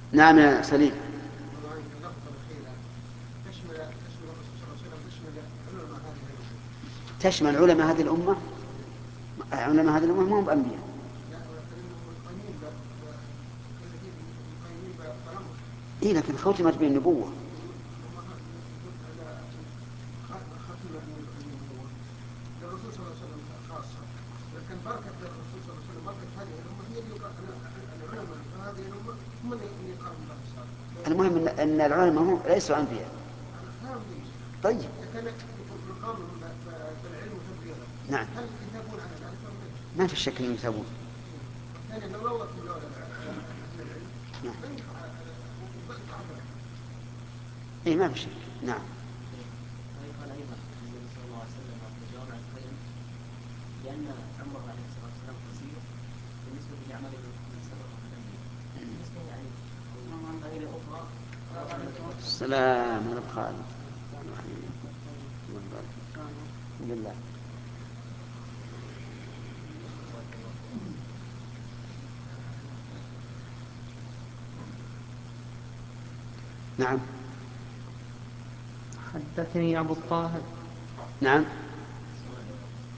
نعم يا سليم. تشمل علماء هذه الأمة. علماء هذه الأمة ما هم بأنبياء. إيه لكن ختمت بالنبوة. للرسول صلى الله عليه وسلم خاصة، لكن بركة الرسول صلى الله عليه وسلم بركة هذه الأمة هي اللي العلماء في هذه الأمة هم اللي يقارن الله صالح. المهم أن العلماء هم ليسوا أنبياء. أنا فاهم ليش. طيب. لكن نقارن بالعلم وتبليغه. نعم. هل يثابون على ذلك أم لا؟ ما في شك أنهم يثابون. والثاني لو لوثوا لولا أهل العلم نعم. ما ينفع ذلك. إيه ما في شك. نعم. ويقال أيضا أن النبي صلى الله عليه وسلم في جوامع الكلم لأن عمره عليه الصلاة والسلام قصير بالنسبة لأعمال من سبق من الأنبياء. بالنسبة يعني فائدة أخرى. السلام على خالد بالله. نعم. حدثني أبو الطاهر. نعم.